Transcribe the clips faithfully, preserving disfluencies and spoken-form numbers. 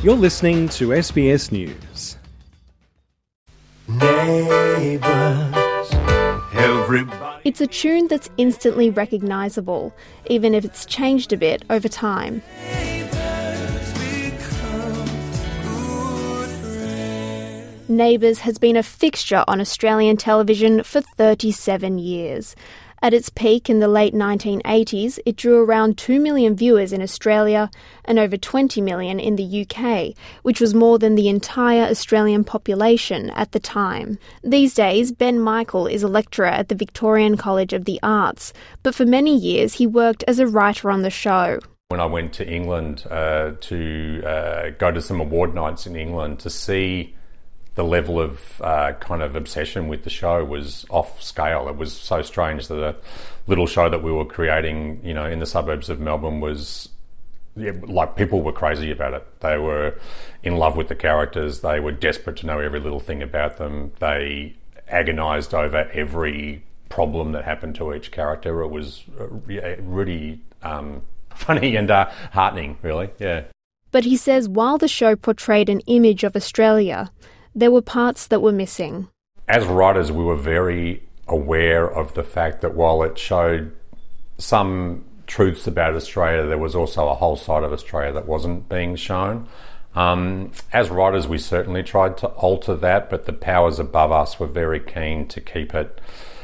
You're listening to S B S News. Neighbours, everybody. It's a tune that's instantly recognisable, even if it's changed a bit over time. Neighbours has been a fixture on Australian television for thirty-seven years. At its peak in the late nineteen eighties, it drew around two million viewers in Australia and over twenty million in the U K, which was more than the entire Australian population at the time. These days, Ben Michael is a lecturer at the Victorian College of the Arts, but for many years he worked as a writer on the show. When I went to England uh, to uh, go to some award nights in England, to see the level of uh, kind of obsession with the show was off scale. It was so strange that a little show that we were creating, you know, in the suburbs of Melbourne was, yeah, like, people were crazy about it. They were in love with the characters. They were desperate to know every little thing about them. They agonised over every problem that happened to each character. It was uh, yeah, really um, funny and uh, heartening, really, yeah. But he says while the show portrayed an image of Australia, there were parts that were missing. As writers, we were very aware of the fact that while it showed some truths about Australia, there was also a whole side of Australia that wasn't being shown. Um, as writers, we certainly tried to alter that, but the powers above us were very keen to keep it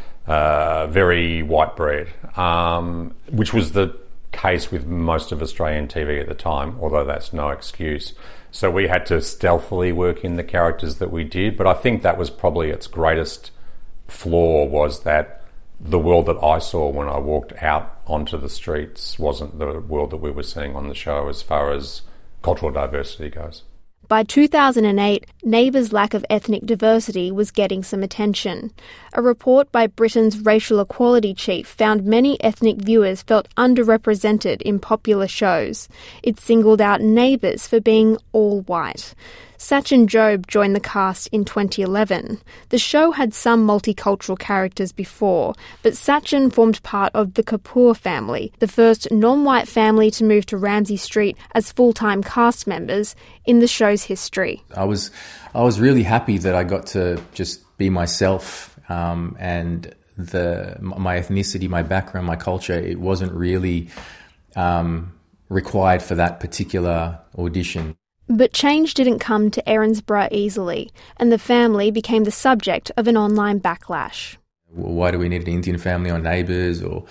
uh, very white bread, um, which was the case with most of Australian T V at the time, although that's no excuse. So we had to stealthily work in the characters that we did, but I think that was probably its greatest flaw, was that the world that I saw when I walked out onto the streets wasn't the world that we were seeing on the show as far as cultural diversity goes. By two thousand eight, Neighbours' lack of ethnic diversity was getting some attention. A report by Britain's racial equality chief found many ethnic viewers felt underrepresented in popular shows. It singled out Neighbours for being all white. Sachin Jobe joined the cast in twenty eleven. The show had some multicultural characters before, but Sachin formed part of the Kapoor family, the first non-white family to move to Ramsay Street as full-time cast members in the show's history. I was, I was really happy that I got to just be myself, um, and the my ethnicity, my background, my culture. It wasn't really um, required for that particular audition. But change didn't come to Erinsborough easily, and the family became the subject of an online backlash. Why do we need an Indian family on Neighbours, or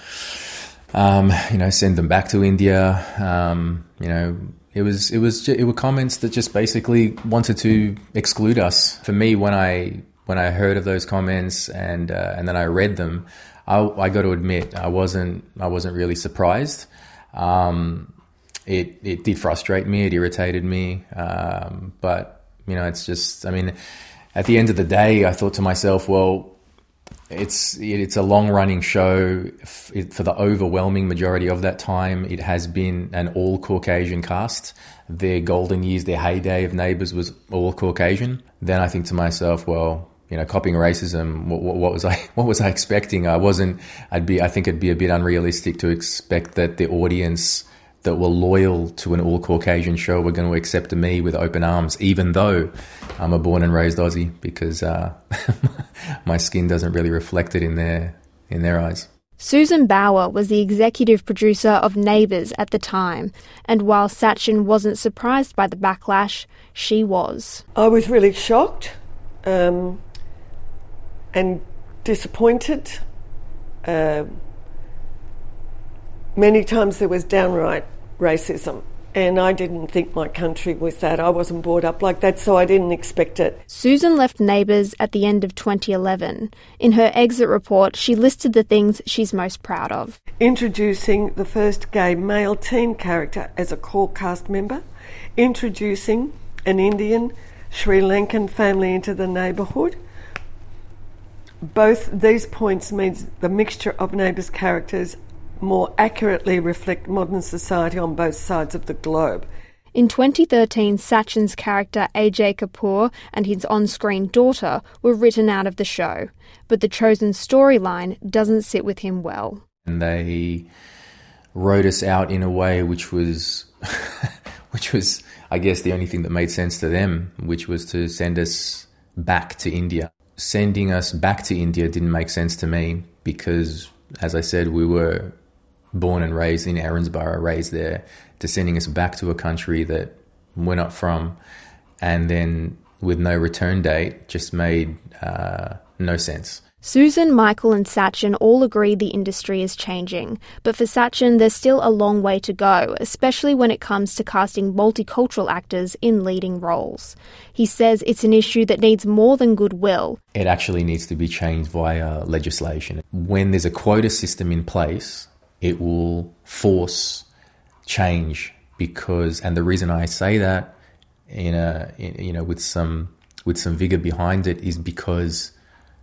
um, you know, send them back to India? Um, you know, it was it was it were comments that just basically wanted to exclude us. For me, when I when I heard of those comments and uh, and then I read them, I, I got to admit I wasn't I wasn't really surprised. Um, It it did frustrate me, it irritated me, um, but, you know, it's just, I mean, at the end of the day, I thought to myself, well, it's it's a long-running show. It, for the overwhelming majority of that time, it has been an all-Caucasian cast. Their golden years, their heyday of Neighbours was all Caucasian. Then I think to myself, well, you know, copying racism, what, what, what was I what was I expecting? I wasn't, I'd be, I think it'd be a bit unrealistic to expect that the audience that were loyal to an all-Caucasian show were going to accept me with open arms, even though I'm a born and raised Aussie, because uh, my skin doesn't really reflect it in their in their eyes. Susan Bauer was the executive producer of Neighbours at the time, and while Sachin wasn't surprised by the backlash, she was. I was really shocked um, and disappointed. Uh, Many times there was downright racism, and I didn't think my country was that. I wasn't brought up like that, so I didn't expect it. Susan left Neighbours at the end of twenty eleven. In her exit report, she listed the things she's most proud of. Introducing the first gay male teen character as a core cast member, introducing an Indian Sri Lankan family into the neighbourhood. Both these points means the mixture of Neighbours characters more accurately reflect modern society on both sides of the globe. In twenty thirteen, Sachin's character A J Kapoor and his on-screen daughter were written out of the show, but the chosen storyline doesn't sit with him well. And they wrote us out in a way which was which was, I guess, the only thing that made sense to them, which was to send us back to India. Sending us back to India didn't make sense to me because, as I said, we were born and raised in Erinsborough, raised there, to sending us back to a country that we're not from, and then with no return date just made uh, no sense. Susan, Michael and Sachin all agree the industry is changing, but for Sachin there's still a long way to go, especially when it comes to casting multicultural actors in leading roles. He says it's an issue that needs more than goodwill. It actually needs to be changed via legislation. When there's a quota system in place, it will force change because, and the reason I say that in a, in, you know, with some with some vigor behind it is because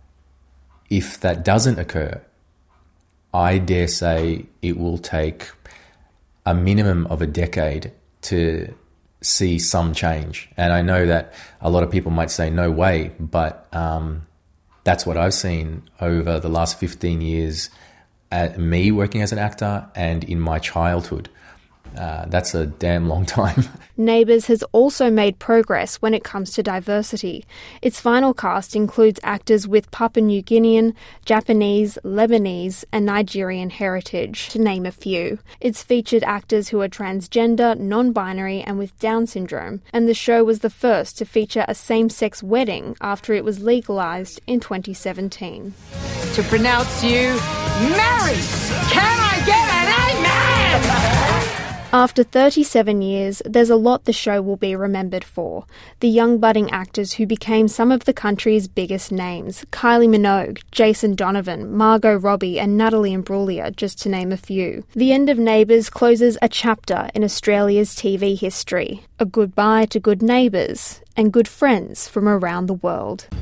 if that doesn't occur, I dare say it will take a minimum of a decade to see some change. And I know that a lot of people might say, no way, but um, that's what I've seen over the last fifteen years at me working as an actor and in my childhood. Uh, that's a damn long time. Neighbours has also made progress when it comes to diversity. Its final cast includes actors with Papua New Guinean, Japanese, Lebanese and Nigerian heritage, to name a few. It's featured actors who are transgender, non-binary and with Down syndrome, and the show was the first to feature a same-sex wedding after it was legalised in twenty seventeen. To pronounce you married! Can I get an amen? After thirty-seven years, there's a lot the show will be remembered for. The young budding actors who became some of the country's biggest names, Kylie Minogue, Jason Donovan, Margot Robbie and Natalie Imbruglia, just to name a few. The end of Neighbours closes a chapter in Australia's T V history. A goodbye to good neighbours and good friends from around the world.